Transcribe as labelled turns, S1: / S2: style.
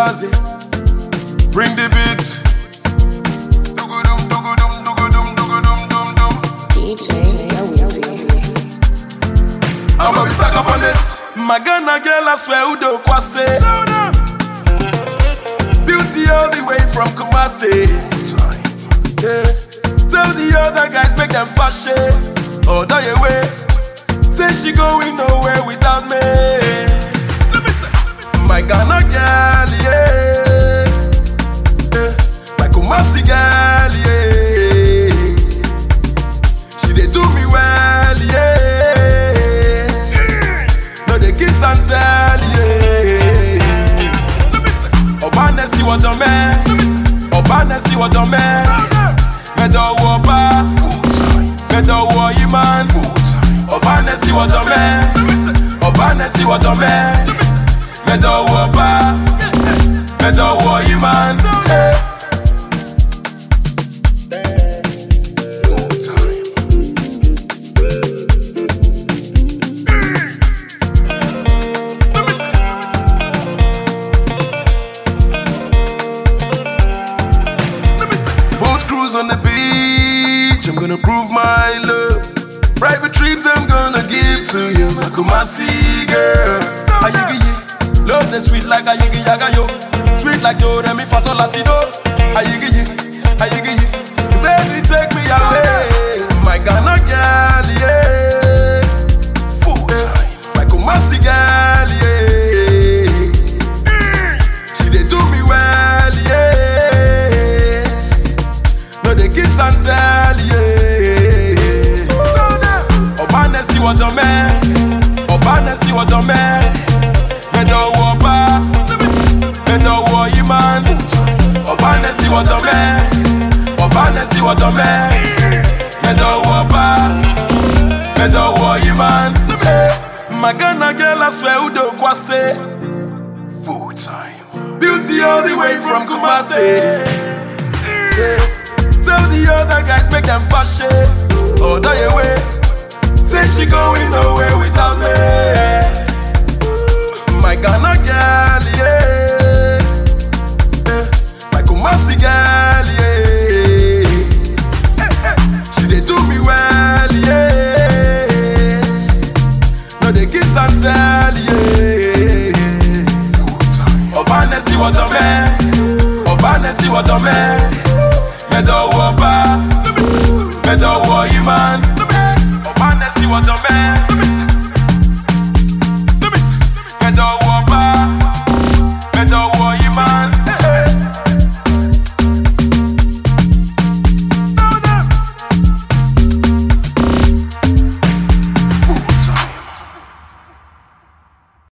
S1: Kumasi. Bring the beat. Dugudum, dugudum, dugudum, dugudum, dum, dum. I'm a suck up on this. My Ghana girl, I swear, Udo Kwase. Beauty all the way from Kumasi. Yeah. Tell the other guys, make them fashion. Oh, die away. Say she going nowhere without me. My Ghana girl, yeah. My Kumasi girl, yeah. She dey do me well, yeah. No, they kiss and tell, yeah. Obane si wadome, Obane si wadome. Medo woba, Medo wo iman. Obane si wadome, Obane si wadome. Medo woba, Medo wo iman. Boat cruise on the beach, I'm gonna prove my love. Private trips I'm gonna give to you, my Kumasi girl. Ayigi, love the sweet like ayigi yaga yo. Sweet like do re mi fa sol lati do. Ayigi, baby take me away. My Ghana girl, yeah. My Kumasi girl, yeah. She dey do me well, yeah. No dey kiss and tell, yeah. Obane si wadome, Obane si wadome. Medo woba, Medo wo iman. Obane si wadome, Obane si wadome. Medo woba, Medo wo iman. My Ghana girl, I swear, Udo Kwase. Full time. Beauty all the way from Kumasi. Yeah. Tell the other guys, make them fashion. Oh, die away. Say she going nowhere without me. My Ghana girl, yeah. My Kumasi girl, yeah. She dey do me well, yeah. No, they kiss and tell, yeah. Obane si wadome, Obane si wadome. Medo woba, Medo wo iman. Obane si wadome.